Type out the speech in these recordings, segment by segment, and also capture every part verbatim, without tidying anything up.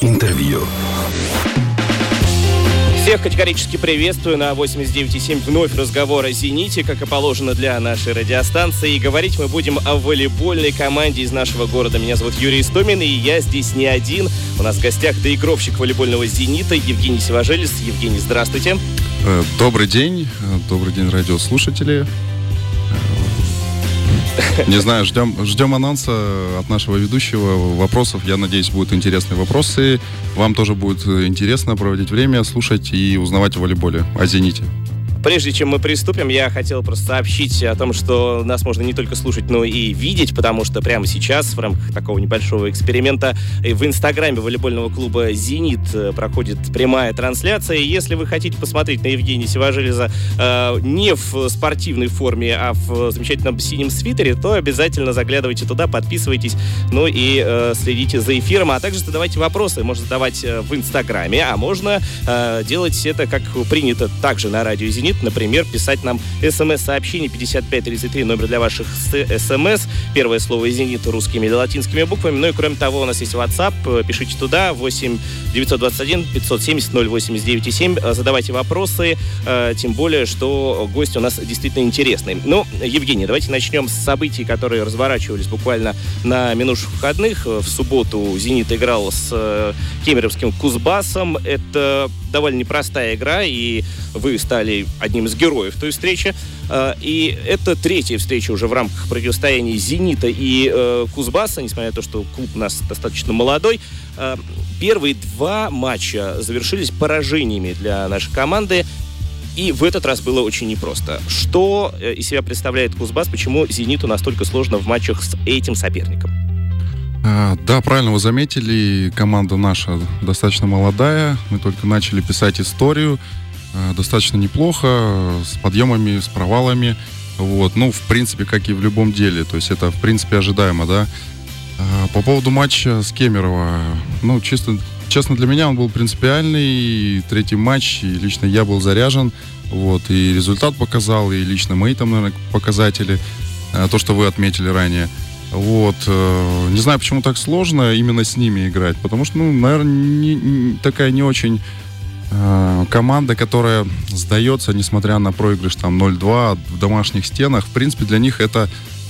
Интервью. Всех категорически приветствую на восемьдесят девять и семь. Вновь разговор о «Зените», как и положено для нашей радиостанции. И говорить мы будем о волейбольной команде из нашего города. Меня зовут Юрий Истомин, и я здесь не один. У нас в гостях доигровщик волейбольного «Зенита» Евгений Сивожелец. Евгений, здравствуйте. Добрый день. Добрый день, радиослушатели. Не знаю, ждем, ждем анонса от нашего ведущего. Вопросов, я надеюсь, будут интересные вопросы. Вам тоже будет интересно проводить время, слушать и узнавать о волейболе, о «Зените». Прежде чем мы приступим, я хотел просто сообщить о том, что нас можно не только слушать, но и видеть, потому что прямо сейчас в рамках такого небольшого эксперимента в инстаграме волейбольного клуба «Зенит» проходит прямая трансляция. И если вы хотите посмотреть на Евгения Сивожелеза э, не в спортивной форме, а в замечательном синем свитере, то обязательно заглядывайте туда, подписывайтесь, ну и э, следите за эфиром, а также задавайте вопросы. Можно задавать в инстаграме, а можно э, делать это, как принято, также на радио «Зенит». Например, писать нам смс-сообщение пятьдесят пять тридцать три, номер для ваших смс. Первое слово «Зенит» русскими или латинскими буквами. Ну и кроме того, у нас есть WhatsApp. Пишите туда восемь девятьсот двадцать один пятьсот семьдесят ноль восемьдесят девять семь. Задавайте вопросы, тем более, что гость у нас действительно интересный. Ну, Евгений, давайте начнем с событий, которые разворачивались буквально на минувших выходных. В субботу «Зенит» играл с кемеровским «Кузбассом». Это довольно непростая игра, и вы стали одним из героев той встречи. И это третья встреча уже в рамках противостояния «Зенита» и «Кузбасса», несмотря на то, что клуб у нас достаточно молодой. Первые два матча завершились поражениями для нашей команды, и в этот раз было очень непросто. Что из себя представляет «Кузбасс», почему «Зениту» настолько сложно в матчах с этим соперником? Да, правильно вы заметили, команда наша достаточно молодая, мы только начали писать историю, достаточно неплохо, с подъемами, с провалами, вот, ну, в принципе, как и в любом деле, то есть это, в принципе, ожидаемо, да. По поводу матча с Кемерово, ну, чисто, честно, для меня он был принципиальный, третий матч, и лично я был заряжен, вот, и результат показал, и лично мои там, наверное, показатели, то, что вы отметили ранее. Вот. Не знаю, почему так сложно именно с ними играть, потому что, ну, наверное, не, не, такая не очень э, команда, которая сдается, несмотря на проигрыш там ноль-два в домашних стенах. В принципе, для них это...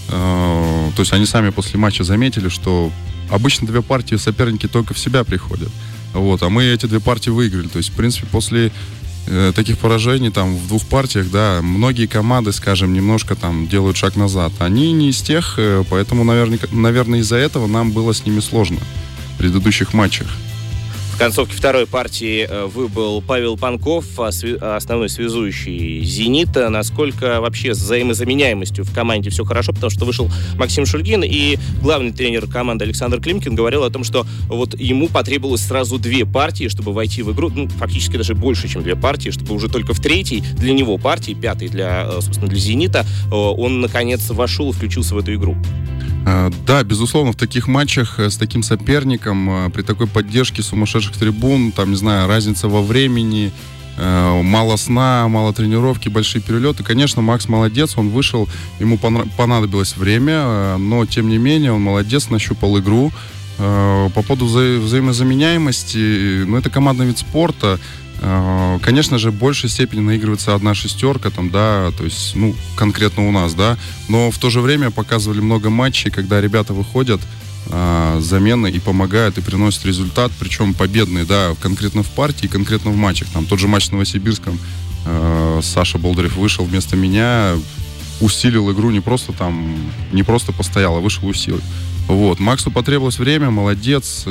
Э, то есть они сами после матча заметили, что обычно две партии соперники только в себя приходят. Вот. А мы эти две партии выиграли. То есть, в принципе, после таких поражений там в двух партиях, да, многие команды, скажем, немножко там делают шаг назад. Они не из тех, поэтому, наверное, наверное, из-за этого нам было с ними сложно в предыдущих матчах. В концовке второй партии выбыл Павел Панков, основной связующий «Зенита». Насколько вообще с взаимозаменяемостью в команде все хорошо, потому что вышел Максим Шульгин, и главный тренер команды Александр Климкин говорил о том, что вот ему потребовалось сразу две партии, чтобы войти в игру, ну, фактически даже больше, чем две партии, чтобы уже только в третьей для него партии, пятой для, собственно, для «Зенита», он, наконец, вошел и включился в эту игру. Да, безусловно, в таких матчах с таким соперником, при такой поддержке сумасшедших трибун, там, не знаю, разница во времени, мало сна, мало тренировки, большие перелеты. Конечно, Макс молодец, он вышел, ему понадобилось время, но, тем не менее, он молодец, нащупал игру. По поводу вза- взаимозаменяемости, ну, это командный вид спорта. Конечно же, в большей степени наигрывается одна шестерка, там, да, то есть, ну, конкретно у нас, да, но в то же время показывали много матчей, когда ребята выходят а, замены и помогают, и приносят результат, причем победный, да, конкретно в партии, конкретно в матчах. Там тот же матч с Новосибирском, а, Саша Болдырев вышел вместо меня, усилил игру, не просто там, не просто постоял, а вышел усилил. Вот, Максу потребовалось время, молодец.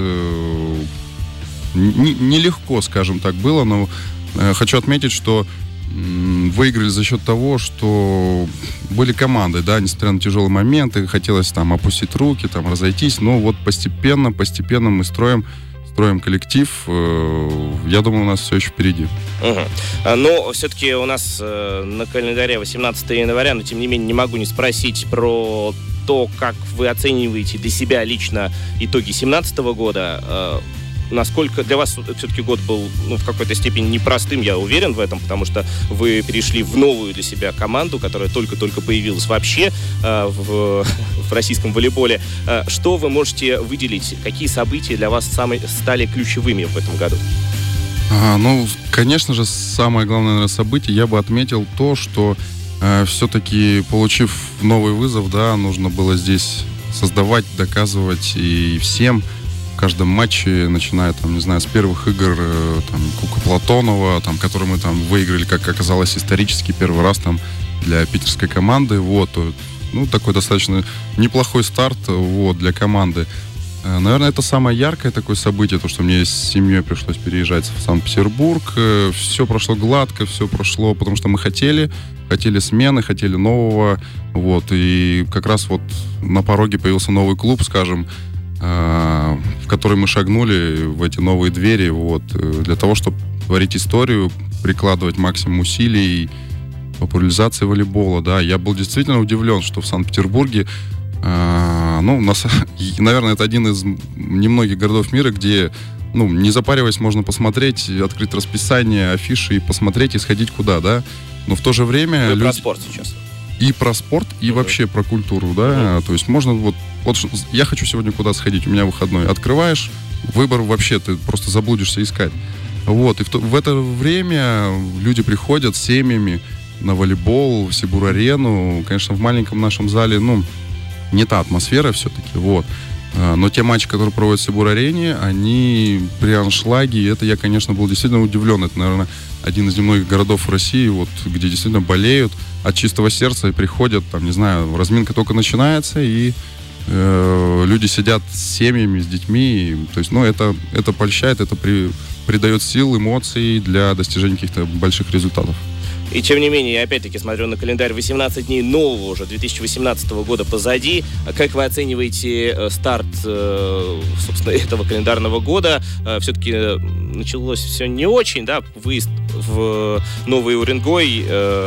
Нелегко, скажем так, было, но э, хочу отметить, что м, выиграли за счет того, что были команды, да, несмотря на тяжелые моменты, хотелось там опустить руки, там разойтись, но вот постепенно, постепенно мы строим, строим коллектив. Э, я думаю, у нас все еще впереди. Угу. Но все-таки у нас э, на календаре восемнадцатого января, но тем не менее не могу не спросить про то, как вы оцениваете для себя лично итоги семнадцатого года. насколько для вас все-таки год был, ну, в какой-то степени непростым, я уверен в этом, потому что вы перешли в новую для себя команду, которая только-только появилась вообще э, в, в российском волейболе. Э, что вы можете выделить? Какие события для вас самые, стали ключевыми в этом году? А, ну, конечно же, самое главное, наверное, событие, я бы отметил то, что э, все-таки, получив новый вызов, да, нужно было здесь создавать, доказывать и всем в каждом матче, начиная, там, не знаю, с первых игр, э, там, Кука Платонова, там, который мы там выиграли, как оказалось, исторически первый раз там для питерской команды, вот, ну, такой достаточно неплохой старт, вот, для команды. Наверное, это самое яркое такое событие, то, что мне с семьей пришлось переезжать в Санкт-Петербург. Все прошло гладко, все прошло, потому что мы хотели, хотели смены, хотели нового. Вот, и как раз вот на пороге появился новый клуб, скажем, в который мы шагнули в эти новые двери, вот, для того, чтобы творить историю, прикладывать максимум усилий, популяризации волейбола, да. Я был действительно удивлен, что в Санкт-Петербурге Uh, ну, нас, наверное, это один из немногих городов мира, где, ну, не запариваясь, можно посмотреть, открыть расписание, афиши и посмотреть, и сходить куда, да. Но в то же время... И люди... про спорт сейчас. И про спорт, и uh-huh. вообще про культуру, да. Uh-huh. То есть можно вот, вот... Я хочу сегодня куда сходить, у меня выходной. Открываешь, выбор вообще, ты просто заблудишься искать. Вот, и в, то... в это время люди приходят с семьями на волейбол, в Сибур-арену. Конечно, в маленьком нашем зале, ну... не та атмосфера все-таки, вот. Но те матчи, которые проводят в Сибур-арене, они при аншлаге, и это я, конечно, был действительно удивлен. Это, наверное, один из немногих городов в России, вот, где действительно болеют от чистого сердца и приходят, там, не знаю, разминка только начинается, и э, люди сидят с семьями, с детьми. И, то есть, ну, это, это польщает, это при, придает сил, эмоций для достижения каких-то больших результатов. И тем не менее, я опять-таки смотрю на календарь, восемнадцать дней нового уже две тысячи восемнадцатого года позади. Как вы оцениваете старт, собственно, этого календарного года? Все-таки началось все не очень, да, выезд в Новый Уренгой,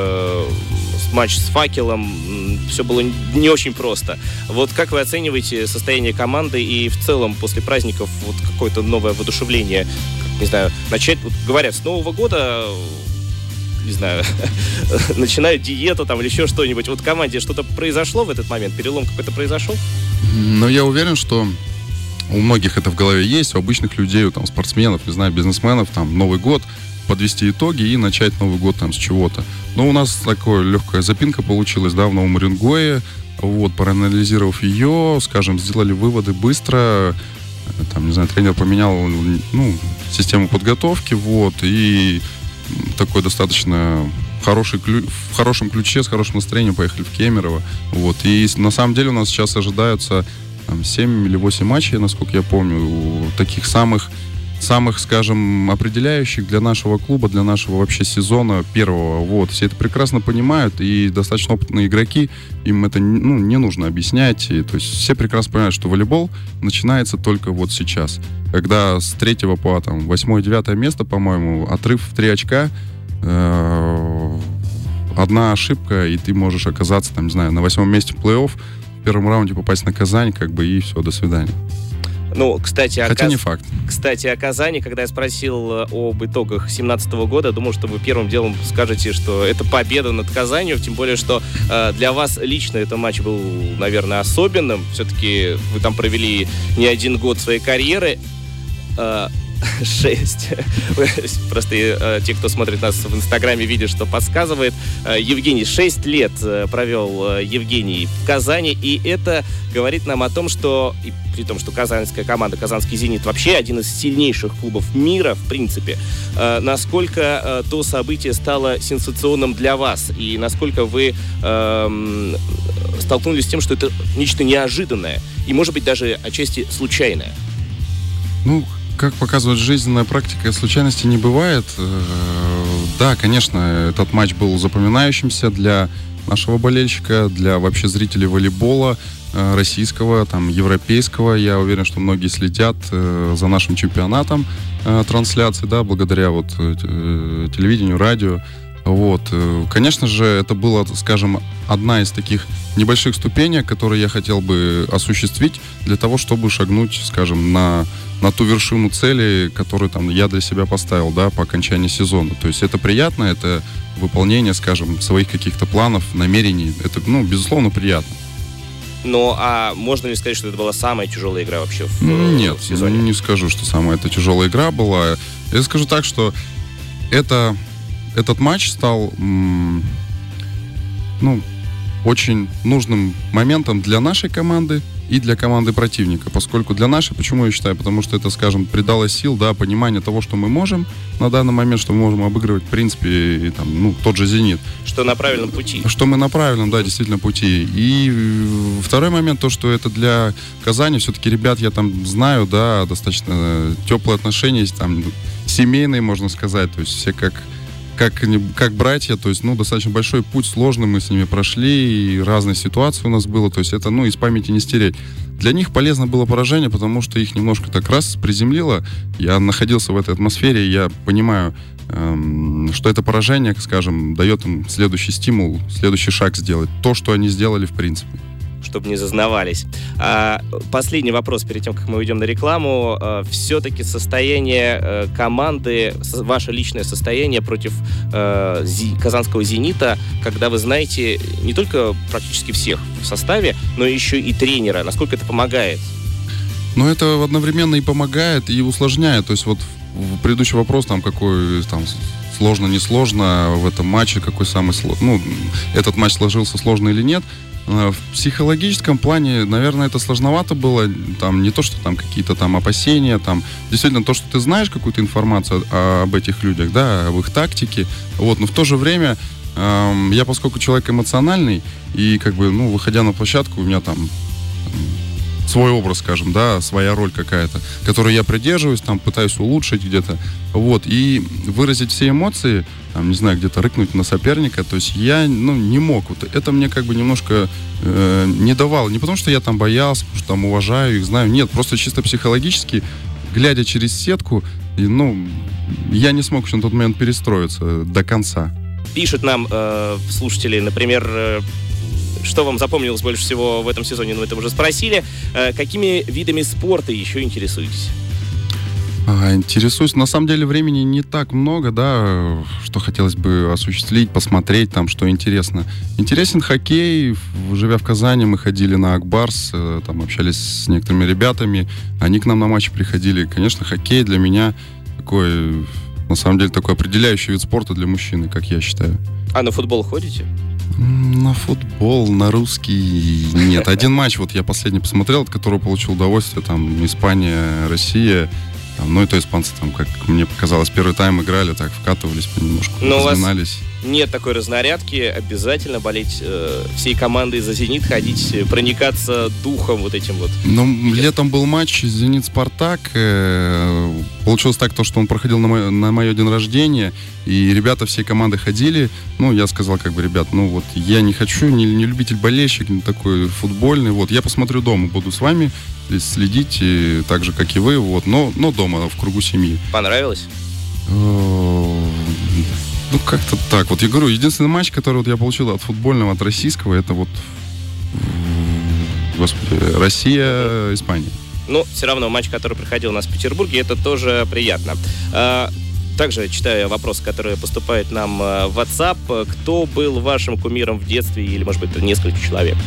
матч с «Факелом», все было не очень просто. Вот как вы оцениваете состояние команды и в целом после праздников вот какое-то новое воодушевление? Не знаю, начать, вот, говорят, с Нового года... не знаю, начинают диету там или еще что-нибудь. Вот в команде что-то произошло в этот момент? Перелом какой-то произошел? Ну, я уверен, что у многих это в голове есть, у обычных людей, у там, спортсменов, не знаю, бизнесменов, там, Новый год, подвести итоги и начать Новый год там с чего-то. Но у нас такая легкая запинка получилась, да, в Новом Уренгое. Вот, проанализировав ее, скажем, сделали выводы быстро. Там, не знаю, тренер поменял, ну, систему подготовки, вот, и такой достаточно хороший ключ, в хорошем ключе, с хорошим настроением поехали в Кемерово. Вот. И на самом деле у нас сейчас ожидаются там, семь или восемь матчей, насколько я помню, таких самых, самых, скажем, определяющих для нашего клуба, для нашего вообще сезона первого. Вот. Все это прекрасно понимают, и достаточно опытные игроки, им это, ну, не нужно объяснять. И, то есть все прекрасно понимают, что волейбол начинается только вот сейчас. Когда с третьего по там, восьмое-девятое место, по-моему, отрыв в три очка, э- одна ошибка, и ты можешь оказаться, там, не знаю, на восьмом месте в плей-офф, в первом раунде попасть на Казань, как бы, и все, до свидания. Ну, кстати, Хотя Каз... не факт. Кстати, о Казани, когда я спросил об итогах две тысячи семнадцатого года, думал, что вы первым делом скажете, что это победа над Казанью, тем более, что э, для вас лично этот матч был, наверное, особенным. Все-таки вы там провели не один год своей карьеры. Э, Шесть. Просто э, те, кто смотрит нас в Инстаграме, видят, что подсказывает. Э, Евгений, шесть лет э, провел э, Евгений в Казани, и это говорит нам о том, что, и при том, что казанская команда, казанский «Зенит» вообще один из сильнейших клубов мира, в принципе, э, насколько э, то событие стало сенсационным для вас, и насколько вы э, столкнулись с тем, что это нечто неожиданное, и, может быть, даже отчасти случайное. Ну, как показывает жизненная практика, случайностей не бывает. Да, конечно, этот матч был запоминающимся для нашего болельщика, для вообще зрителей волейбола российского, там, европейского. Я уверен, что многие следят за нашим чемпионатом трансляции, да, благодаря вот телевидению, радио. Вот. Конечно же, это была, скажем, одна из таких небольших ступенек, которые я хотел бы осуществить для того, чтобы шагнуть, скажем, на, на ту вершину цели, которую там я для себя поставил, да, по окончании сезона. То есть это приятно, это выполнение, скажем, своих каких-то планов, намерений. Это, ну, безусловно, приятно. Ну, а можно ли сказать, что это была самая тяжелая игра вообще в, Нет, в сезоне? Не скажу, что самая эта тяжелая игра была. Я скажу так, что это, этот матч стал, м, ну, очень нужным моментом для нашей команды и для команды противника. Поскольку для нашей, почему я считаю? Потому что это, скажем, придало сил, да, понимание того, что мы можем на данный момент, что мы можем обыгрывать, в принципе, и, там, ну, тот же «Зенит». Что на правильном пути. Что мы на правильном, да, действительно, пути. И второй момент, то, что это для Казани, все-таки ребят я там знаю, да, достаточно теплые отношения, там, семейные, можно сказать, то есть все как... Как, как братья, то есть, ну, достаточно большой путь, сложный мы с ними прошли, и разные ситуации у нас было, то есть это, ну, из памяти не стереть. Для них полезно было поражение, потому что их немножко так раз приземлило, я находился в этой атмосфере, я понимаю, эм, что это поражение, скажем, дает им следующий стимул, следующий шаг сделать, то, что они сделали в принципе. Чтобы не зазнавались. А, последний вопрос перед тем, как мы уйдем на рекламу. А, все-таки состояние а, команды, с, ваше личное состояние против а, зи, казанского «Зенита», когда вы знаете не только практически всех в составе, но еще и тренера. Насколько это помогает? Ну, это одновременно и помогает, и усложняет. То есть вот в предыдущий вопрос, там, какой там сложно, не сложно в этом матче, какой самый сложный, ну, этот матч сложился сложно или нет. В психологическом плане, наверное, это сложновато было. Там не то, что там какие-то там опасения, там действительно то, что ты знаешь какую-то информацию об этих людях, да, об их тактике. Вот, но в то же время эм, я, поскольку человек эмоциональный, и как бы, ну, выходя на площадку, у меня там свой образ, скажем, да, своя роль какая-то, которой я придерживаюсь, там, пытаюсь улучшить где-то, вот, и выразить все эмоции, там, не знаю, где-то рыкнуть на соперника, то есть я, ну, не мог, вот, это мне как бы немножко э, не давало, не потому что я там боялся, потому что там уважаю их, знаю, нет, просто чисто психологически, глядя через сетку, и, ну, я не смог еще на тот момент перестроиться до конца. Пишут нам э, слушатели, например, э, что вам запомнилось больше всего в этом сезоне, ну, это уже спросили. Э, какими видами спорта еще интересуетесь? А, интересуюсь. На самом деле времени не так много, да, что хотелось бы осуществить, посмотреть там, что интересно. Интересен хоккей. Живя в Казани, мы ходили на Акбарс, там общались с некоторыми ребятами. Они к нам на матчи приходили. Конечно, хоккей для меня такой, на самом деле, такой определяющий вид спорта для мужчины, как я считаю. А на футбол ходите? На футбол, на русский нет. Один матч вот я последний посмотрел, от которого получил удовольствие, там, Испания, Россия. Там, ну, и то испанцы, там, как мне показалось, первый тайм играли, так, вкатывались понемножку, разминались. Нет такой разнарядки, обязательно болеть э, всей командой за «Зенит», ходить, проникаться духом вот этим вот. Ну, летом был матч «Зенит-Спартак». Э, получилось так, то, что он проходил на мое, на мое день рождения, и ребята всей команды ходили. Ну, я сказал, как бы, ребят, ну, вот, я не хочу, не, не любитель-болельщик, не такой футбольный, вот, я посмотрю дома, буду с вами следить, и, так же, как и вы, вот, но, но дома, в кругу семьи. Понравилось? Ну, как-то так. Вот я говорю, единственный матч, который вот я получил от футбольного, от российского, это вот, господи, Россия-Испания. Ну, все равно матч, который проходил у нас в Петербурге, это тоже приятно. Также читаю вопросы, которые поступают нам в WhatsApp. Кто был вашим кумиром в детстве, или, может быть, несколько человек?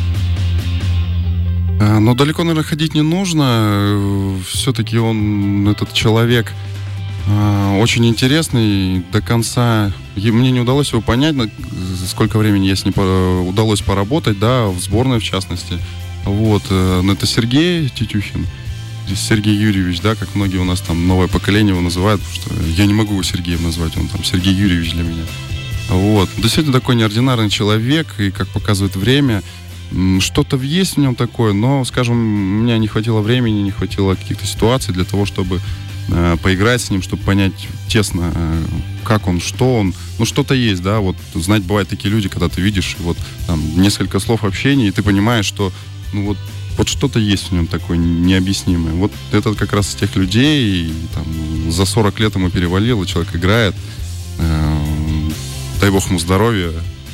Но далеко, наверное, ходить не нужно. Все-таки он, этот человек, очень интересный. До конца мне не удалось его понять, сколько времени я с ним удалось поработать, да, в сборной в частности. Вот. Но это Сергей Тетюхин. Сергей Юрьевич, да, как многие у нас там новое поколение его называют, потому что я не могу его Сергеем назвать, он там Сергей Юрьевич для меня. Вот. Действительно такой неординарный человек, и, как показывает время, что-то есть в нем такое, но, скажем, у меня не хватило времени, не хватило каких-то ситуаций для того, чтобы э, поиграть с ним, чтобы понять тесно, э, как он, что он. Ну, что-то есть, да, вот, знать, бывают такие люди, когда ты видишь, вот, там, несколько слов общения, и ты понимаешь, что, ну, вот, вот что-то есть в нем такое необъяснимое. Вот это как раз из тех людей, и, там, за сорок лет ему перевалило, человек играет, э, дай бог ему здоровья.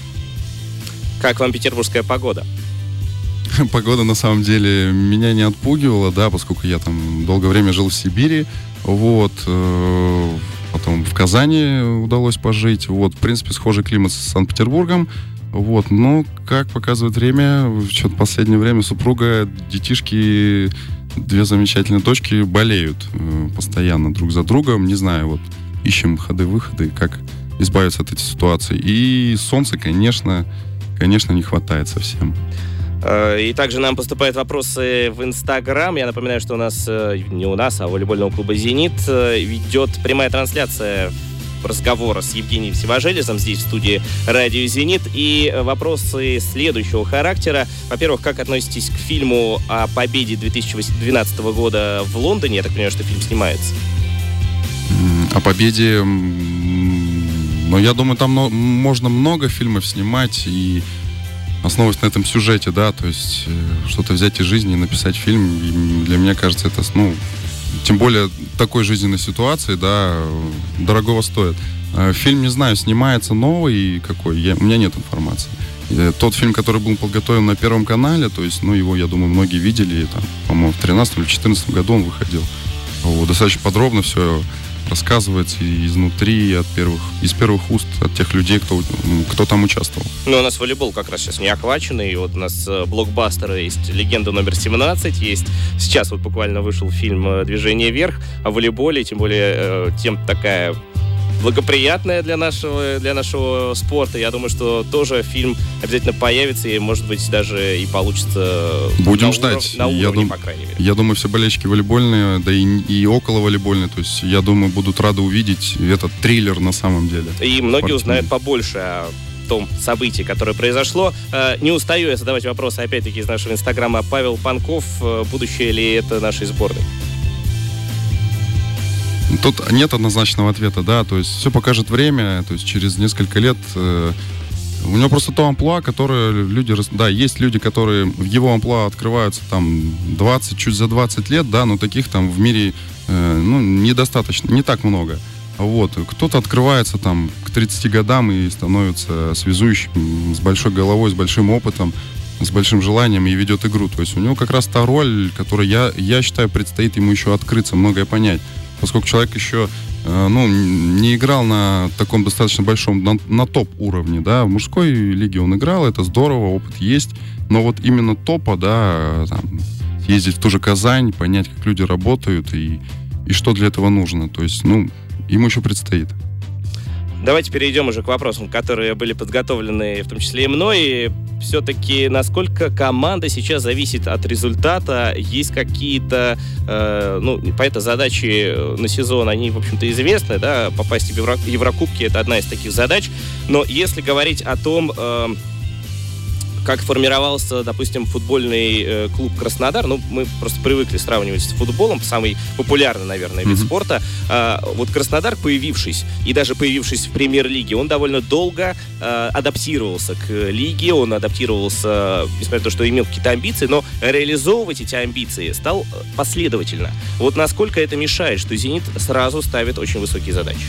Как вам петербургская погода? Погода, на самом деле, меня не отпугивала, да, поскольку я там долгое время жил в Сибири, вот, э, потом в Казани удалось пожить, вот, в принципе, схожий климат с Санкт-Петербургом, вот, но, как показывает время, что-то в последнее время супруга, детишки, две замечательные дочки болеют э, постоянно друг за другом, не знаю, вот, ищем ходы-выходы, как избавиться от этой ситуации, и солнца, конечно, конечно, не хватает совсем. И также нам поступают вопросы в Инстаграм. Я напоминаю, что у нас, не у нас, а у волейбольного клуба «Зенит» ведет прямая трансляция разговора с Евгением Сивожелезом здесь, в студии радио «Зенит». И вопросы следующего характера. Во-первых, как относитесь к фильму о победе две тысячи двенадцатого года в Лондоне? Я так понимаю, что фильм снимается. О победе... Ну, я думаю, там можно много фильмов снимать и основываясь на этом сюжете, да, то есть э, что-то взять из жизни и написать фильм, и для меня кажется, это, ну, тем более такой жизненной ситуации, да, дорогого стоит. Э, фильм, не знаю, снимается новый какой, я, у меня нет информации. Э, тот фильм, который был подготовлен на Первом канале, то есть, ну, его, я думаю, многие видели, там, по-моему, в тринадцатом или четырнадцатом году он выходил. Вот, достаточно подробно все рассказывается изнутри, от первых, из первых уст, от тех людей, кто, кто там участвовал. Ну, у нас волейбол как раз сейчас не охваченный. И вот у нас блокбастеры есть «Легенда номер семнадцать», есть сейчас вот буквально вышел фильм «Движение вверх» о волейболе, тем более тем такая благоприятная для нашего, для нашего спорта. Я думаю, что тоже фильм обязательно появится и, может быть, даже и получится. Будем на ждать. Уров, на уровне, я дум, по крайней мере. Я думаю, все болельщики волейбольные, да и, и около волейбольные, то есть, я думаю, будут рады увидеть этот триллер на самом деле. И многие узнают побольше о том событии, которое произошло. Не устаю я задавать вопросы, опять-таки, из нашего инстаграма. Павел Панков, будущее ли это нашей сборной? Тут нет однозначного ответа, да, то есть все покажет время, то есть через несколько лет э, у него просто то амплуа, которое люди, да, есть люди, которые в его амплуа открываются там двадцать, чуть за двадцать лет, да, но таких там в мире, э, ну, недостаточно, не так много. Вот, кто-то открывается там к тридцати годам и становится связующим с большой головой, с большим опытом, с большим желанием и ведет игру. То есть у него как раз та роль, которая, я, я считаю, предстоит ему еще открыться, многое понять. Поскольку человек еще э, ну, не играл на таком достаточно большом, на, на топ-уровне, да, в мужской лиге он играл, это здорово, опыт есть, но вот именно топа, да, там, ездить в ту же Казань, понять, как люди работают и, и что для этого нужно, то есть, ну, ему еще предстоит. Давайте перейдем уже к вопросам, которые были подготовлены, в том числе и мной. Все-таки, насколько команда сейчас зависит от результата? Есть какие-то, э, ну, по задачи на сезон, они, в общем-то, известны, да, попасть в Евро- Еврокубки — это одна из таких задач. Но если говорить о том, э, как формировался, допустим, футбольный э, клуб «Краснодар», ну, мы просто привыкли сравнивать с футболом, самый популярный, наверное, вид mm-hmm. спорта. А, вот «Краснодар», появившись, и даже появившись в премьер-лиге, он довольно долго э, адаптировался к лиге, он адаптировался, несмотря на то, что имел какие-то амбиции, но реализовывать эти амбиции стал последовательно. Вот насколько это мешает, что «Зенит» сразу ставит очень высокие задачи?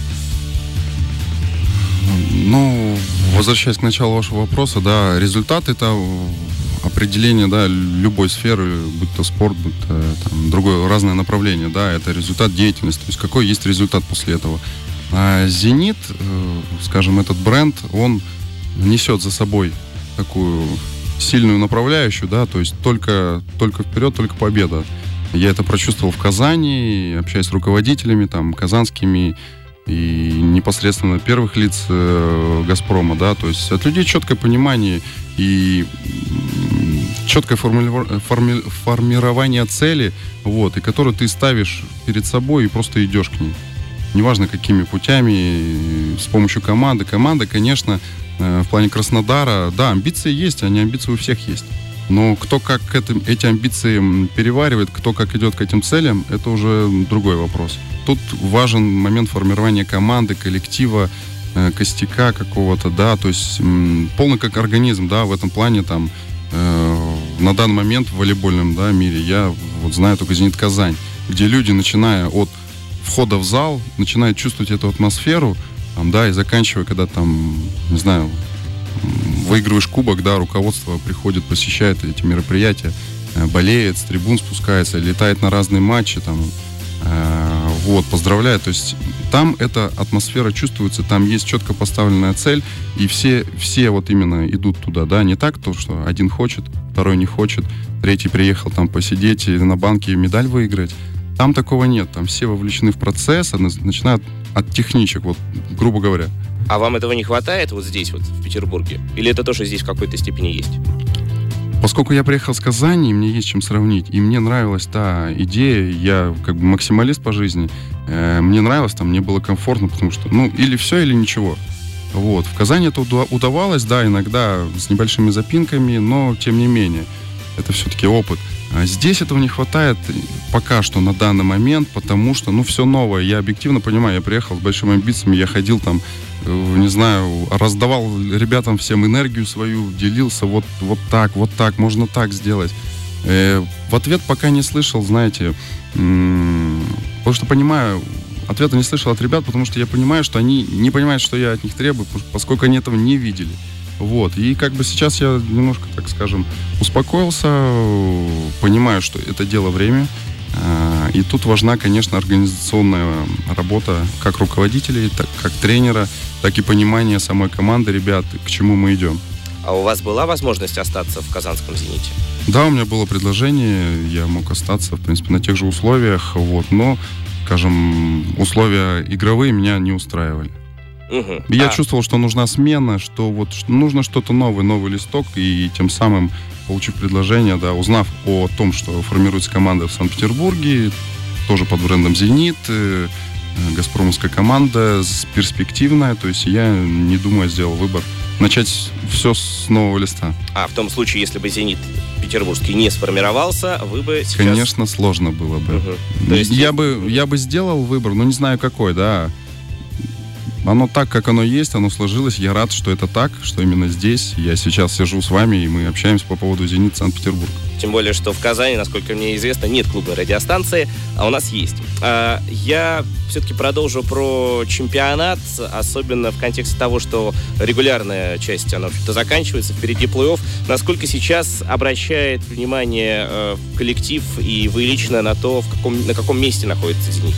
Ну, возвращаясь к началу вашего вопроса, да, результат — это определение, да, любой сферы, будь то спорт, будь то там, другое, разное направление, да, это результат деятельности, то есть какой есть результат после этого. А «Зенит», скажем, этот бренд, он несет за собой такую сильную направляющую, да, то есть только, только вперед, только победа. Я это прочувствовал в Казани, общаясь с руководителями, там, казанскими, и непосредственно первых лиц э, «Газпрома», да, то есть от людей четкое понимание и четкое форми- форми- формирование цели, вот, и которую ты ставишь перед собой и просто идешь к ней. Неважно, какими путями, с помощью команды. Команда, конечно, э, в плане Краснодара, да, амбиции есть, они амбиции у всех есть. Но кто как к этим, эти амбиции переваривает, кто как идет к этим целям, это уже другой вопрос. Тут важен момент формирования команды, коллектива, э, костяка какого-то, да, то есть м, полный как организм, да, в этом плане там э, на данный момент в волейбольном, да, мире я вот знаю только «Зенит Казань», где люди, начиная от входа в зал, начинают чувствовать эту атмосферу, там, да, и заканчивая, когда там, не знаю, выигрываешь кубок, да, руководство приходит, посещает эти мероприятия, болеет, с трибун спускается, летает на разные матчи, там, э, вот, поздравляет. То есть там эта атмосфера чувствуется, там есть четко поставленная цель, и все, все вот именно идут туда, да, не так, то, что один хочет, второй не хочет, третий приехал там посидеть или на банке медаль выиграть. Там такого нет, там все вовлечены в процесс, начинают от техничек, вот, грубо говоря. А вам этого не хватает вот здесь, вот, в Петербурге? Или это тоже здесь в какой-то степени есть? Поскольку я приехал с Казани, мне есть чем сравнить, и мне нравилась та идея, я как бы максималист по жизни, э, мне нравилось, там, мне было комфортно, потому что, ну, или все, или ничего. Вот. В Казани это удавалось, да, иногда с небольшими запинками, но тем не менее, это все-таки опыт. А здесь этого не хватает пока что на данный момент, потому что, ну, все новое. Я объективно понимаю, я приехал с большими амбициями, я ходил там, не знаю, раздавал ребятам всем энергию свою, делился вот, вот так, вот так, можно так сделать. Э, в ответ пока не слышал, знаете, м- потому что понимаю, ответа не слышал от ребят, потому что я понимаю, что они не понимают, что я от них требую, поскольку они этого не видели. Вот, и как бы сейчас я немножко, так скажем, успокоился, понимаю, что это дело время, и тут важна, конечно, организационная работа как руководителей, так как тренера, так и понимание самой команды, ребят, к чему мы идем. А у вас была возможность остаться в казанском «Зените»? Да, у меня было предложение, я мог остаться, в принципе, на тех же условиях, вот, но, скажем, условия игровые меня не устраивали. Угу. Я а. чувствовал, что нужна смена, что вот нужно что-то новое, новый листок, и тем самым, получив предложение, да, узнав о том, что формируется команда в Санкт-Петербурге, тоже под брендом «Зенит», газпромовская команда, перспективная, то есть я, не думая, сделал выбор начать все с нового листа. А в том случае, если бы «Зенит» петербургский не сформировался, вы бы сейчас... Конечно, сложно было бы. Угу. То есть... я, бы я бы сделал выбор, но не знаю какой, да. Оно так, как оно есть, оно сложилось. Я рад, что это так, что именно здесь. Я сейчас сижу с вами, и мы общаемся по поводу «Зенит» Санкт-Петербург. Тем более, что в Казани, насколько мне известно, нет клуба радиостанции, а у нас есть. Я все-таки продолжу про чемпионат, особенно в контексте того, что регулярная часть, она вообще-то заканчивается, впереди плей-офф. Насколько сейчас обращает внимание коллектив и вы лично на то, в каком, на каком месте находится «Зенит»?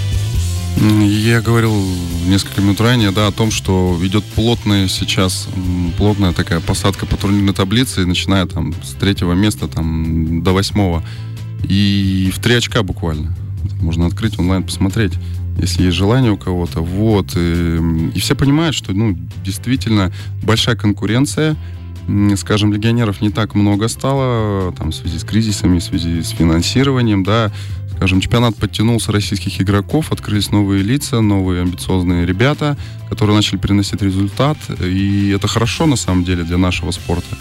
Я говорил несколько минут ранее, да, о том, что идет плотная сейчас, плотная такая посадка по турнирной таблице, начиная там с третьего места там до восьмого. И в три очка буквально. Можно открыть онлайн, посмотреть, если есть желание у кого-то. Вот. И, и все понимают, что, ну, действительно большая конкуренция. Скажем, легионеров не так много стало, там, в связи с кризисами, в связи с финансированием, да. Скажем, чемпионат подтянулся российских игроков, открылись новые лица, новые амбициозные ребята, которые начали приносить результат. И это хорошо, на самом деле, для нашего спорта.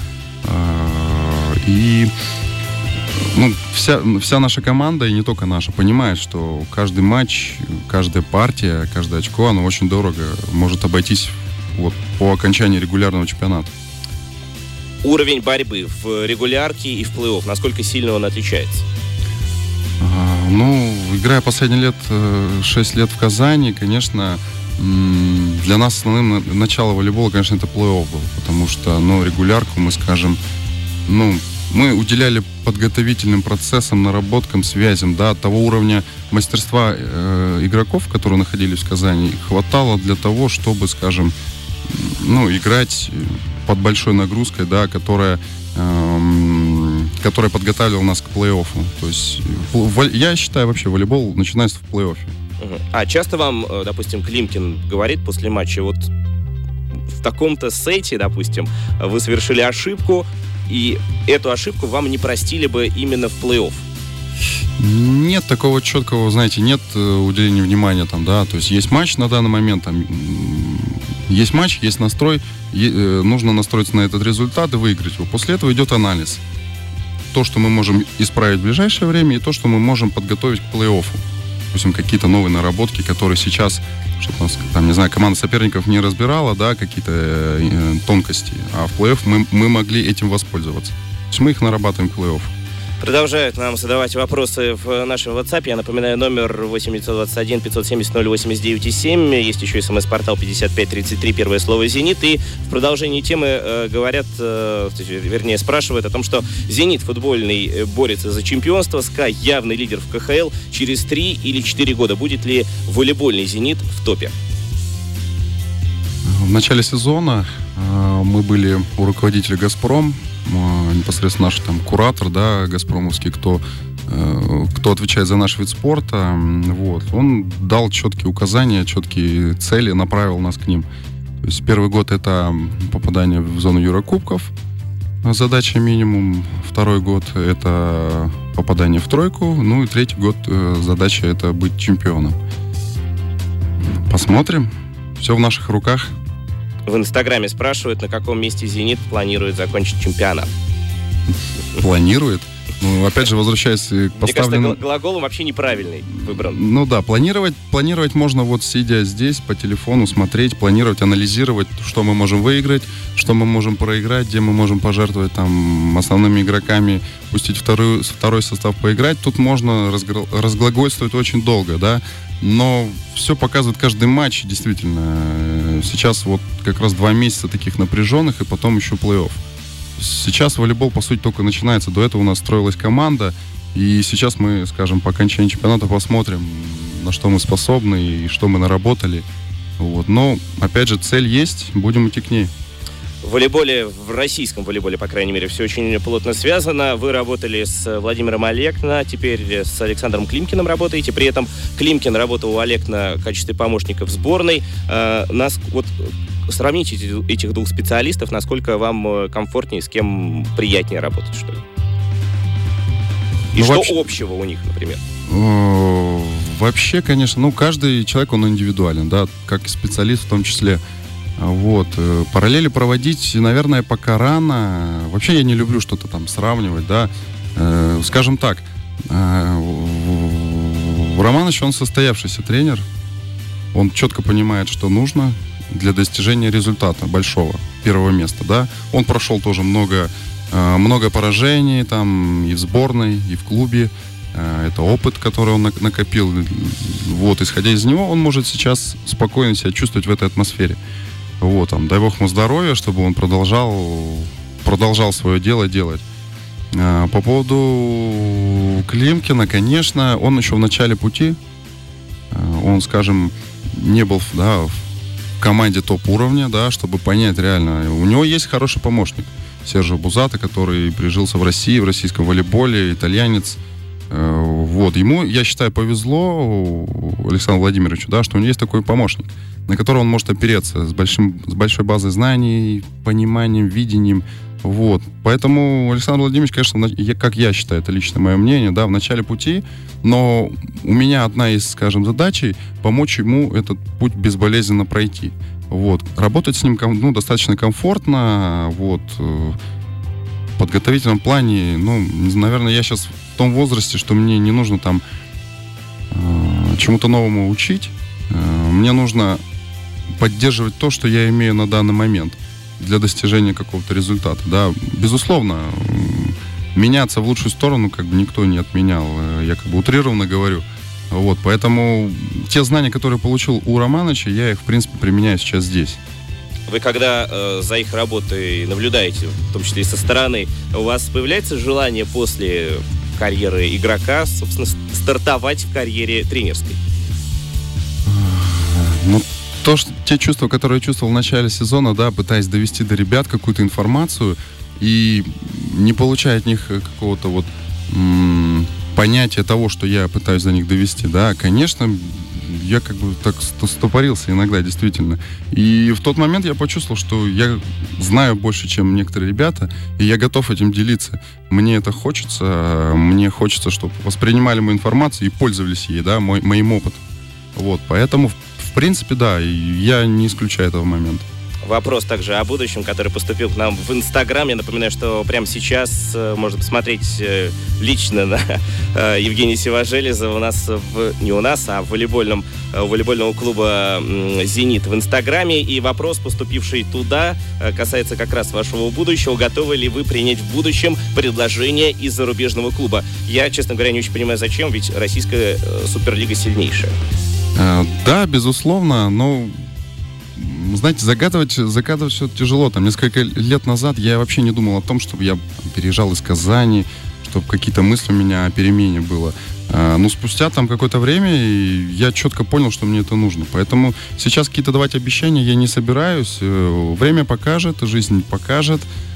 И ну, вся, вся наша команда, и не только наша, понимает, что каждый матч, каждая партия, каждое очко, оно очень дорого может обойтись вот, по окончании регулярного чемпионата. Уровень борьбы в регулярке и в плей-офф, насколько сильно он отличается? А, ну, играя последние лет, шесть лет в Казани, конечно, для нас основным начало волейбола, конечно, это плей-офф был, потому что, ну, регулярку мы, скажем, ну, мы уделяли подготовительным процессам, наработкам, связям, да, того уровня мастерства э, игроков, которые находились в Казани, хватало для того, чтобы, скажем, ну, играть под большой нагрузкой, да, которая, эм, которая подготавливала нас к плей-оффу. То есть, я считаю, вообще волейбол начинается в плей-оффе. Uh-huh. А часто вам, допустим, Климкин говорит после матча, вот в таком-то сете, допустим, вы совершили ошибку, и эту ошибку вам не простили бы именно в плей-офф? Нет такого четкого, знаете, нет уделения внимания там, да, то есть есть матч на данный момент, там, есть матч, есть настрой, е- нужно настроиться на этот результат и выиграть его. После этого идет анализ. То, что мы можем исправить в ближайшее время, и то, что мы можем подготовить к плей-оффу. Допустим, какие-то новые наработки, которые сейчас, чтобы нас, там, не знаю, команда соперников не разбирала, да, какие-то э, тонкости, а в плей-офф мы, мы могли этим воспользоваться. То есть мы их нарабатываем к плей-оффу. Продолжают нам задавать вопросы в нашем WhatsApp. Я напоминаю, номер восемь девятьсот двадцать один пятьсот семьдесят ноль восемьдесят девять семь. Есть еще смс-портал пятьдесят пять тридцать три, первое слово «Зенит». И в продолжении темы э, говорят, э, вернее, спрашивают о том, что «Зенит» футбольный борется за чемпионство, СКА явный лидер в ка ха эл. Через три или четыре года будет ли волейбольный «Зенит» в топе? В начале сезона э, мы были у руководителя «Газпром», э, непосредственно наш там куратор, да, газпромовский, кто, э, кто отвечает за наш вид спорта. Вот. Он дал четкие указания, четкие цели, направил нас к ним. То есть первый год это попадание в зону Еврокубков, задача минимум. Второй год это попадание в тройку. Ну и третий год э, задача это быть чемпионом. Посмотрим. Все в наших руках. В Инстаграме спрашивают, на каком месте «Зенит» планирует закончить чемпионат. Планирует? Ну, опять же, возвращаясь к поставленным... Мне кажется, глагол вообще неправильный выбран. Ну да, планировать, планировать можно вот сидя здесь, по телефону, смотреть, планировать, анализировать, что мы можем выиграть, что мы можем проиграть, где мы можем пожертвовать там основными игроками, пустить вторую, второй состав поиграть. Тут можно разгл... разглагольствовать очень долго, да, но все показывает каждый матч, действительно. Сейчас вот как раз два месяца таких напряженных, и потом еще плей-офф. Сейчас волейбол, по сути, только начинается. До этого у нас строилась команда, и сейчас мы, скажем, по окончании чемпионата посмотрим, на что мы способны и что мы наработали. Вот. Но, опять же, цель есть, будем идти к ней. В волейболе, в российском волейболе, по крайней мере, все очень плотно связано. Вы работали с Владимиром Олекна, теперь с Александром Климкиным работаете. При этом Климкин работал у Олекна в качестве помощника в сборной. Э, нас, вот, сравните этих двух специалистов, насколько вам комфортнее, с кем приятнее работать, что ли? И ну, что вообще... общего у них, например? Вообще, конечно, ну, каждый человек, он индивидуален, да, как и специалист в том числе. Вот. Параллели проводить, наверное, пока рано. Вообще я не люблю что-то там сравнивать, да. Э, скажем так, э, Романович, он состоявшийся тренер. Он четко понимает, что нужно для достижения результата большого, первого места, да. Он прошел тоже много, э, много поражений там и в сборной, и в клубе. Э, это опыт, который он накопил. Вот, исходя из него, он может сейчас спокойно себя чувствовать в этой атмосфере. Вот, там, дай бог ему здоровья, чтобы он продолжал, продолжал свое дело делать. А, по поводу Климкина, конечно, он еще в начале пути. А, он, скажем, не был, да, в команде топ-уровня, да, чтобы понять реально. У него есть хороший помощник. Сержо Бузата, который прижился в России, в российском волейболе, итальянец. А, вот, ему, я считаю, повезло Александру Владимировичу, да, что у него есть такой помощник, на который он может опереться с, большим, с большой базой знаний, пониманием, видением. Вот. Поэтому Александр Владимирович, конечно, я, как я считаю, это лично мое мнение, да, в начале пути, но у меня одна из, скажем, задачей помочь ему этот путь безболезненно пройти. Вот. Работать с ним, ну, достаточно комфортно, вот. В подготовительном плане, ну, наверное, я сейчас в том возрасте, что мне не нужно там э, чему-то новому учить. Э, мне нужно поддерживать то, что я имею на данный момент для достижения какого-то результата. Да, безусловно, меняться в лучшую сторону как бы никто не отменял. Я как бы утрированно говорю. Вот, поэтому те знания, которые получил у Романовича, я их, в принципе, применяю сейчас здесь. Вы когда э, за их работой наблюдаете, в том числе и со стороны, у вас появляется желание после карьеры игрока, собственно, стартовать в карьере тренерской? Ну, то, что, те чувства, которые я чувствовал в начале сезона, да, пытаясь довести до ребят какую-то информацию и не получая от них какого-то вот м- понятия того, что я пытаюсь до них довести, да, конечно, я как бы так стопорился иногда, действительно. И в тот момент я почувствовал, что я знаю больше, чем некоторые ребята, и я готов этим делиться. Мне это хочется, мне хочется, чтобы воспринимали мою информацию и пользовались ей, да, мой, моим опытом. Вот, поэтому, в принципе, да, я не исключаю этого момента. Вопрос также о будущем, который поступил к нам в Инстаграм. Я напоминаю, что прямо сейчас э, можно посмотреть э, лично на э, Евгения Сивожелезова у нас, в, не у нас, а в волейбольном, э, волейбольного клуба э, «Зенит» в Инстаграме. И вопрос, поступивший туда, э, касается как раз вашего будущего. Готовы ли вы принять в будущем предложение из зарубежного клуба? Я, честно говоря, не очень понимаю, зачем, ведь российская э, суперлига сильнейшая. Э, да, безусловно, но... Знаете, загадывать, загадывать все тяжело. Там несколько лет назад я вообще не думал о том, чтобы я переезжал из Казани, чтобы какие-то мысли у меня о перемене было. А, но спустя там какое-то время я четко понял, что мне это нужно. Поэтому сейчас какие-то давать обещания я не собираюсь. Время покажет, жизнь покажет.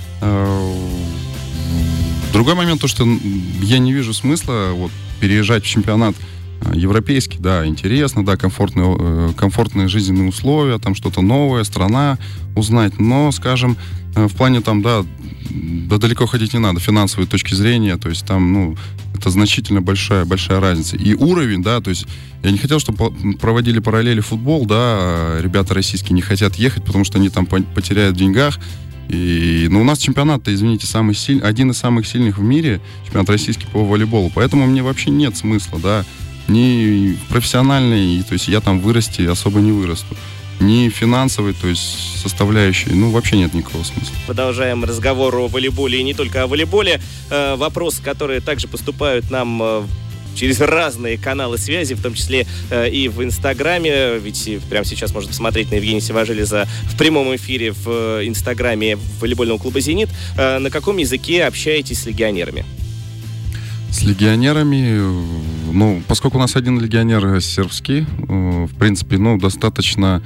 Другой момент, то, что я не вижу смысла вот, переезжать в чемпионат европейский, да, интересно, да, комфортные, комфортные жизненные условия, там что-то новое, страна узнать, но, скажем, в плане там, да, да, далеко ходить не надо, финансовой точки зрения, то есть там, ну, это значительно большая, большая разница. И уровень, да, то есть я не хотел, чтобы проводили параллели футбол, да, ребята российские не хотят ехать, потому что они там потеряют в деньгах. И, ну, у нас чемпионат-то, извините, самый сильный, один из самых сильных в мире, чемпионат российский по волейболу, поэтому мне вообще нет смысла, да, ни профессиональный, то есть я там вырасти особо не вырасту, ни финансовый, то есть составляющий, ну, вообще нет никакого смысла. Продолжаем разговор о волейболе и не только о волейболе. Э, вопросы, которые также поступают нам э, через разные каналы связи, в том числе э, и в Инстаграме, ведь прямо сейчас можно посмотреть на Евгения Сивожелеза в прямом эфире в э, Инстаграме волейбольного клуба «Зенит». Э, на каком языке общаетесь с легионерами? С легионерами, ну, поскольку у нас один легионер сербский, в принципе, ну, достаточно,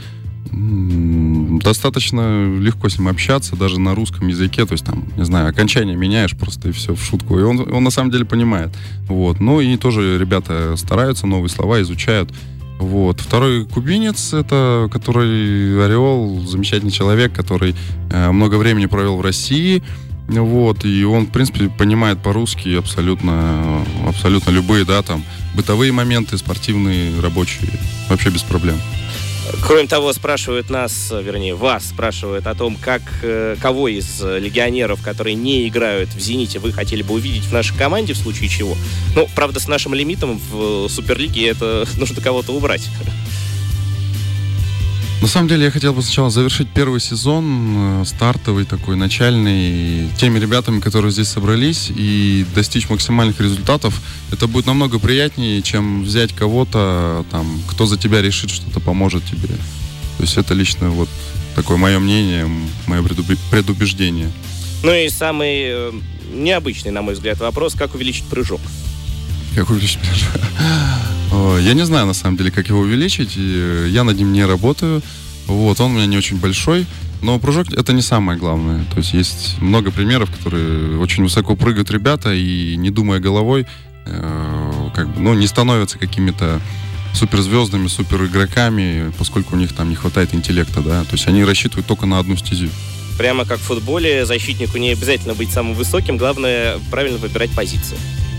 достаточно легко с ним общаться, даже на русском языке, то есть там, не знаю, окончание меняешь просто и все в шутку, и он, он на самом деле понимает, вот, ну, и тоже ребята стараются, новые слова изучают, вот. Второй кубинец, это который Ореол, замечательный человек, который э, много времени провел в России. Вот, и он, в принципе, понимает по-русски абсолютно, абсолютно любые, да, там, бытовые моменты, спортивные, рабочие, вообще без проблем. Кроме того, спрашивают нас, вернее, вас спрашивают о том, как, кого из легионеров, которые не играют в «Зените», вы хотели бы увидеть в нашей команде, в случае чего. Ну, правда, с нашим лимитом в Суперлиге это нужно кого-то убрать. На самом деле я хотел бы сначала завершить первый сезон, стартовый такой, начальный, теми ребятами, которые здесь собрались, и достичь максимальных результатов. Это будет намного приятнее, чем взять кого-то, там, кто за тебя решит, что-то поможет тебе. То есть это лично вот такое мое мнение, мое предубеждение. Ну и самый э, необычный, на мой взгляд, вопрос, как увеличить прыжок? Как увеличить прыжок? Я не знаю, на самом деле, как его увеличить. Я над ним не работаю. Вот, он у меня не очень большой. Но прыжок — это не самое главное. То есть есть много примеров, которые очень высоко прыгают ребята и, не думая головой, э, как бы, ну, не становятся какими-то суперзвездами, суперигроками, поскольку у них там не хватает интеллекта, да. То есть они рассчитывают только на одну стезю. Прямо как в футболе, защитнику не обязательно быть самым высоким, главное правильно выбирать позицию.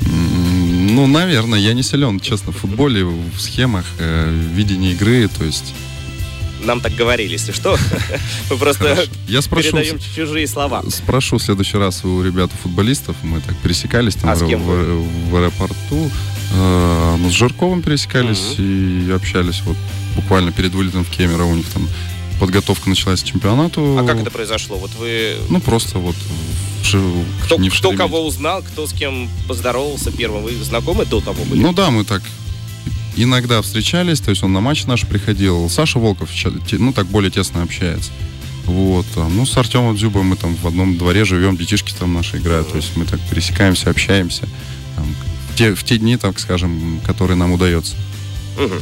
Ну, наверное, я не силен, честно, в футболе, в схемах, э, в видении игры, то есть... Нам так говорили, если что. Мы просто я спрошу, передаем чужие слова. Спрошу в следующий раз у ребят-футболистов, мы так пересекались там а в, в, в аэропорту, э, ну, с Жирковым пересекались uh-huh. и общались вот буквально перед вылетом в Кемерово, у них там подготовка началась к чемпионату. А как это произошло? Вот вы... Ну, просто вот... Кто, кто кого узнал, кто с кем поздоровался первым? Вы знакомы до того были? Ну да, мы так иногда встречались, то есть он на матч наш приходил. Саша Волков, ну так более тесно общается. Вот. Ну, с Артемом Дзюбой мы там в одном дворе живем, детишки там наши играют, mm-hmm. то есть мы так пересекаемся, общаемся. Там, в, те, в те дни, так скажем, которые нам удается. Угу.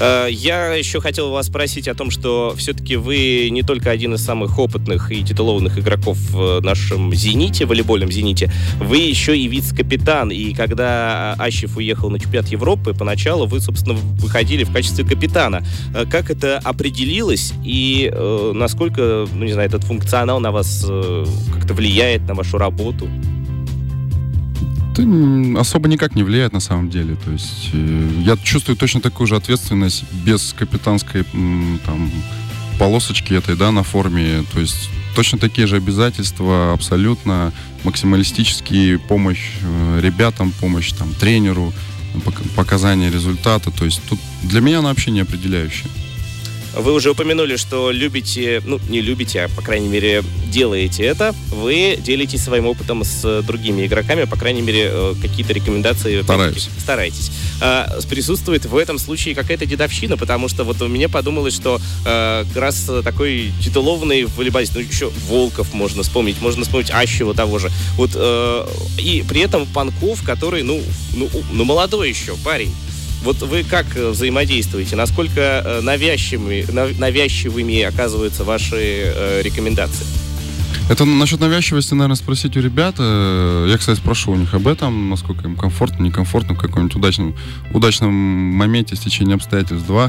Я еще хотел вас спросить о том, что все-таки вы не только один из самых опытных и титулованных игроков в нашем «Зените», волейбольном «Зените», вы еще и вице-капитан. И когда Ащев уехал на чемпионат Европы, поначалу вы, собственно, выходили в качестве капитана. Как это определилось и э, насколько, ну не знаю, этот функционал на вас э, как-то влияет, на вашу работу? Это особо никак не влияет на самом деле. То есть э, я чувствую точно такую же ответственность без капитанской там, полосочки этой, да, на форме. То есть точно такие же обязательства, абсолютно максималистические, помощь э, ребятам, помощь там тренеру, показания результата. То есть тут для меня она вообще не определяющая. Вы уже упомянули, что любите, ну, не любите, а, по крайней мере, делаете это. Вы делитесь своим опытом с другими игроками, по крайней мере, какие-то рекомендации... Стараюсь. Старайтесь. А, присутствует в этом случае какая-то дедовщина, потому что вот у меня подумалось, что а, как раз такой титулованный волейболист, ну, еще Волков можно вспомнить, можно вспомнить Ащева того же. Вот, а, и при этом Панков, который, ну, ну, ну, молодой еще парень. Вот вы как взаимодействуете? Насколько навязчивыми, навязчивыми оказываются ваши э, рекомендации? Это насчет навязчивости, наверное, спросить у ребят. Я, кстати, спрошу у них об этом, насколько им комфортно, некомфортно, в каком-нибудь удачном, удачном моменте, стечения обстоятельств. Два.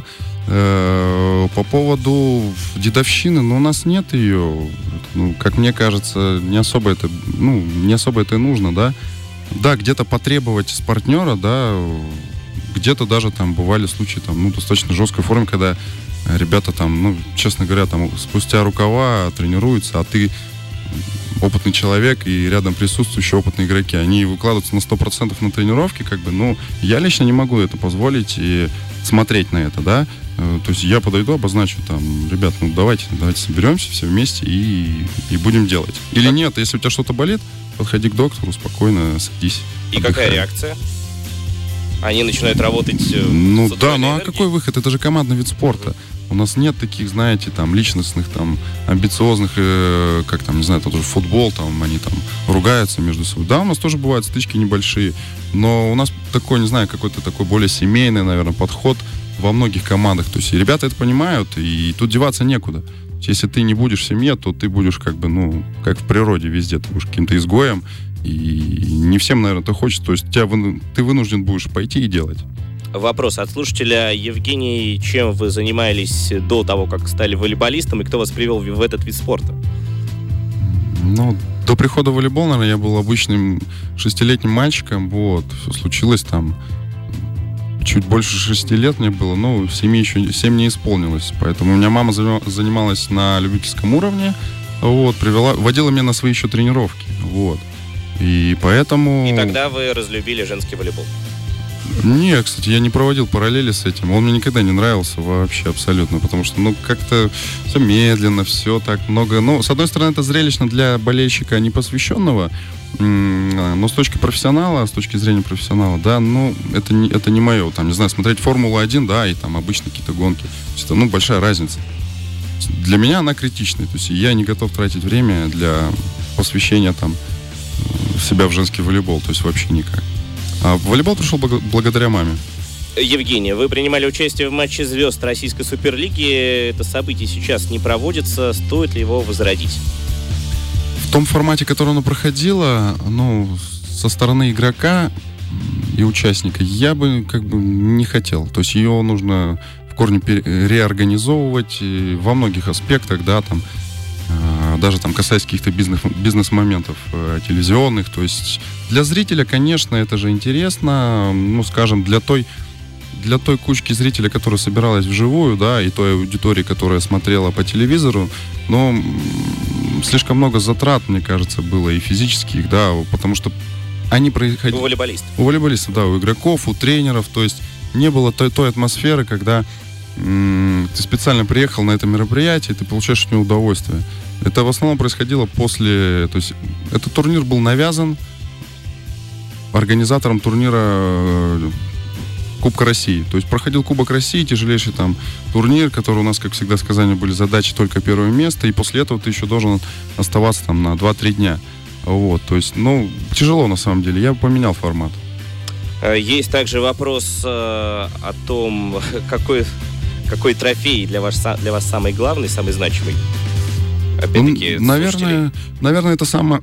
По поводу дедовщины, ну, у нас нет ее. Ну, как мне кажется, не особо это, ну, не особо это и нужно, да. Да, где-то потребовать с партнера, да, где-то даже там бывали случаи там, ну, достаточно жесткой форме, когда ребята там, ну, честно говоря, там спустя рукава тренируются, а ты опытный человек и рядом присутствующие опытные игроки. Они выкладываются на сто процентов на тренировки, как бы, ну, я лично не могу это позволить и смотреть на это, да. То есть я подойду, обозначу там, ребят, ну, давайте, давайте соберемся все вместе и, и будем делать. Или нет, если у тебя что-то болит, подходи к доктору, спокойно садись. И отдыхай. Какая реакция? Они начинают работать... Ну да, ну а какой выход? Это же командный вид спорта. У нас нет таких, знаете, там, личностных, там, амбициозных, э, как там, не знаю, это тоже футбол, там, они там ругаются между собой. Да, у нас тоже бывают стычки небольшие, но у нас такой, не знаю, какой-то такой более семейный, наверное, подход во многих командах. То есть и ребята это понимают, и тут деваться некуда. Если ты не будешь в семье, то ты будешь как бы, ну, как в природе везде, ты будешь каким-то изгоем. И не всем, наверное, это хочется. То есть тебя, ты вынужден будешь пойти и делать. Вопрос от слушателя. Евгений, чем вы занимались до того, как стали волейболистом, и кто вас привел в этот вид спорта? Ну, до прихода в волейбол, наверное, я был обычным шестилетним мальчиком. Вот. Все случилось там чуть больше шести лет мне было. Ну, семи еще семь не исполнилось. Поэтому у меня мама занималась на любительском уровне. Вот, привела, водила меня на свои еще тренировки. Вот. И поэтому... И тогда вы разлюбили женский волейбол? Не, кстати, я не проводил параллели с этим. Он мне никогда не нравился вообще абсолютно, потому что, ну, как-то все медленно, все так много. Ну, с одной стороны, это зрелищно для болельщика непосвященного, но с точки профессионала, с точки зрения профессионала, да, ну, это не, это не мое. Там, не знаю, смотреть Формулу один, да, и там обычные какие-то гонки. Это, ну, большая разница. Для меня она критичная. То есть я не готов тратить время для посвящения там себя в женский волейбол, то есть вообще никак. А в волейбол пришел благодаря маме. Евгений, вы принимали участие в матче звезд Российской Суперлиги. Это событие сейчас не проводится. Стоит ли его возродить? В том формате, который оно проходило, ну, со стороны игрока и участника, я бы как бы не хотел. То есть ее нужно в корне реорганизовывать во многих аспектах, да, там, даже там касаясь каких-то бизнес, бизнес-моментов э, телевизионных. То есть для зрителя, конечно, это же интересно. Ну, скажем, для той, для той кучки зрителей, которая собиралась вживую, да, и той аудитории, которая смотрела по телевизору, но слишком много затрат, мне кажется, было и физических, да, потому что они происходили... У волейболистов. У волейболистов, да, у игроков, у тренеров. То есть не было той, той атмосферы, когда ты специально приехал на это мероприятие, и ты получаешь от него удовольствие. Это в основном происходило после... То есть этот турнир был навязан организатором турнира Кубка России. То есть проходил Кубок России, тяжелейший там турнир, который у нас, как всегда, с Казани были задачи только первое место, и после этого ты еще должен оставаться там на два-три дня. Вот, то есть, ну, тяжело на самом деле. Я бы поменял формат. Есть также вопрос э, о том, какой, какой трофей для вас, для вас самый главный, самый значимый. Опять-таки, ну, наверное, наверное, это самое,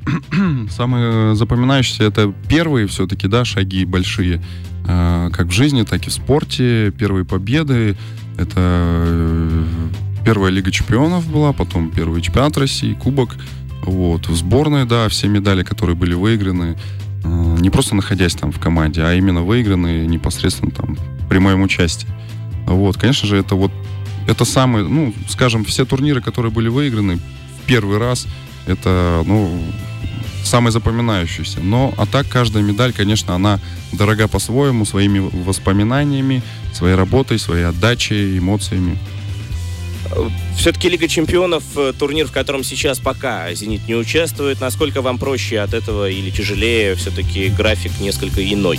самое запоминающееся. Это первые все-таки, да, шаги большие, э, как в жизни, так и в спорте. Первые победы. Это э, первая Лига чемпионов была, потом первый чемпионат России, кубок. Вот. В сборной, да, все медали, которые были выиграны, э, не просто находясь там в команде, а именно выиграны непосредственно там при моем участии. Вот, конечно же, это вот это самый, ну, скажем, все турниры, которые были выиграны в первый раз, это, ну, самый запоминающийся. Но, а так, каждая медаль, конечно, она дорога по-своему, своими воспоминаниями, своей работой, своей отдачей, эмоциями. Все-таки Лига чемпионов, турнир, в котором сейчас пока «Зенит» не участвует. Насколько вам проще от этого или тяжелее? Все-таки график несколько иной.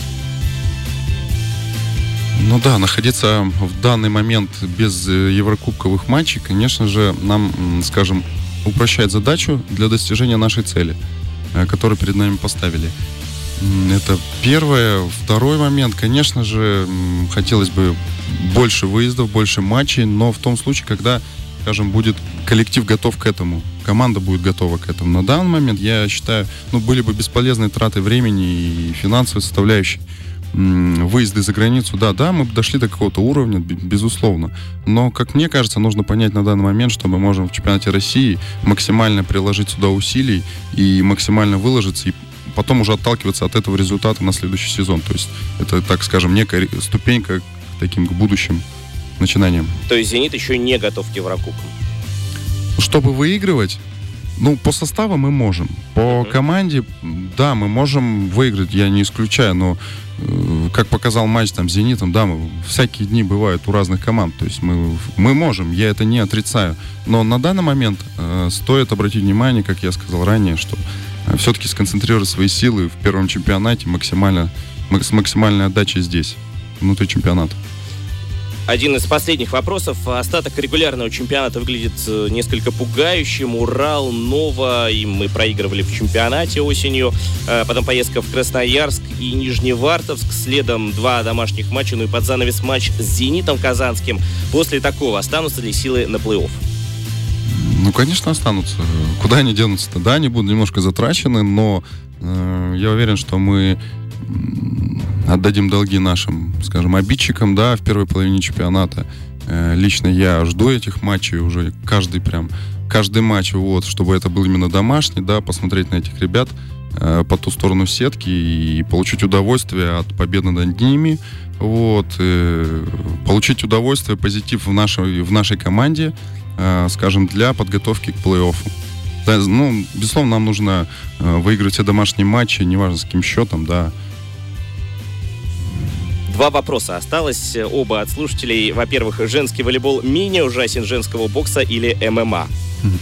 Ну да, находиться в данный момент без еврокубковых матчей, конечно же, нам, скажем, упрощает задачу для достижения нашей цели, которую перед нами поставили. Это первое. Второй момент, конечно же, хотелось бы больше выездов, больше матчей, но в том случае, когда, скажем, будет коллектив готов к этому, команда будет готова к этому. На данный момент, я считаю, ну, были бы бесполезные траты времени и финансовой составляющей. Выезды за границу, да, да, мы дошли до какого-то уровня, безусловно. Но, как мне кажется, нужно понять на данный момент, что мы можем в чемпионате России максимально приложить сюда усилий и максимально выложиться, и потом уже отталкиваться от этого результата на следующий сезон. То есть это, так скажем, некая ступенька к таким к будущим начинаниям. То есть «Зенит» еще не готов к Еврокубкам? Чтобы выигрывать, ну, по составу мы можем. По uh-huh. команде, да, мы можем выиграть, я не исключаю, но э, как показал матч там с «Зенитом», да, мы, всякие дни бывают у разных команд, то есть мы, мы можем, я это не отрицаю. Но на данный момент э, стоит обратить внимание, как я сказал ранее, что э, все-таки сконцентрировать свои силы в первом чемпионате максимально, с максимальной отдачей здесь, внутри чемпионата. Один из последних вопросов. Остаток регулярного чемпионата выглядит несколько пугающим. Урал, Нова, и мы проигрывали в чемпионате осенью. Потом поездка в Красноярск и Нижневартовск. Следом два домашних матча, ну и под занавес матч с «Зенитом» казанским. После такого останутся ли силы на плей-офф? Ну, конечно, останутся. Куда они денутся-то? Да, они будут немножко затрачены, но э, я уверен, что мы отдадим долги нашим, скажем, обидчикам, да, в первой половине чемпионата. Э, лично я жду этих матчей уже каждый прям, каждый матч, вот, чтобы это был именно домашний, да, посмотреть на этих ребят э, по ту сторону сетки и получить удовольствие от победы над ними, вот, э, получить удовольствие, позитив в нашей, в нашей команде, э, скажем, для подготовки к плей-оффу. Да, ну, безусловно, нам нужно э, выиграть все домашние матчи, неважно с каким счетом, да. Два вопроса осталось, оба от слушателей. Во-первых, женский волейбол менее ужасен женского бокса или эм эм а?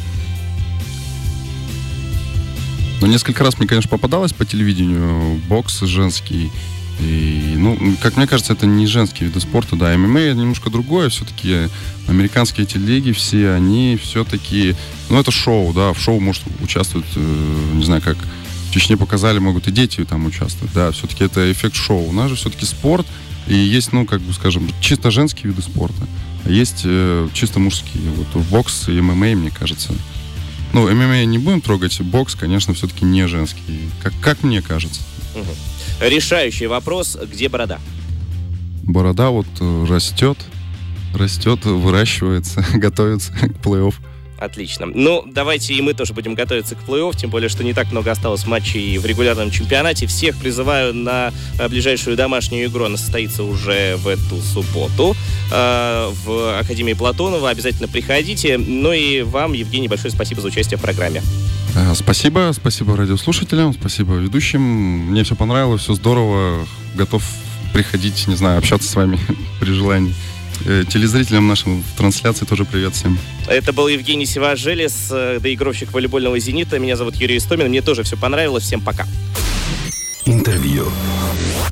Ну, несколько раз мне, конечно, попадалось по телевидению бокс женский. И, ну, как мне кажется, это не женские виды спорта, да. эм эм а немножко другое. Все-таки американские эти лиги все, они все-таки... Ну, это шоу, да. В шоу может участвовать, не знаю, как в Чечне показали, могут и дети там участвовать, да. Все-таки это эффект шоу. У нас же все-таки спорт. И есть, ну, как бы, скажем, чисто женские виды спорта. А есть э, чисто мужские. Вот бокс и эм эм а, мне кажется. Ну, эм эм а не будем трогать. Бокс, конечно, все-таки не женский. Как, как мне кажется. Угу. Решающий вопрос. Где борода? Борода вот растет. Растет, выращивается, готовится к плей-офф. Отлично. Ну, давайте и мы тоже будем готовиться к плей-офф, тем более, что не так много осталось матчей в регулярном чемпионате. Всех призываю на ближайшую домашнюю игру. Она состоится уже в эту субботу э, в Академии Платонова. Обязательно приходите. Ну и вам, Евгений, большое спасибо за участие в программе. Спасибо. Спасибо радиослушателям, спасибо ведущим. Мне все понравилось, все здорово. Готов приходить, не знаю, общаться с вами при желании. Телезрителям нашим в трансляции тоже привет всем. Это был Евгений Сиважелис, доигровщик волейбольного «Зенита». Меня зовут Юрий Истомин. Мне тоже все понравилось. Всем пока. Интервью.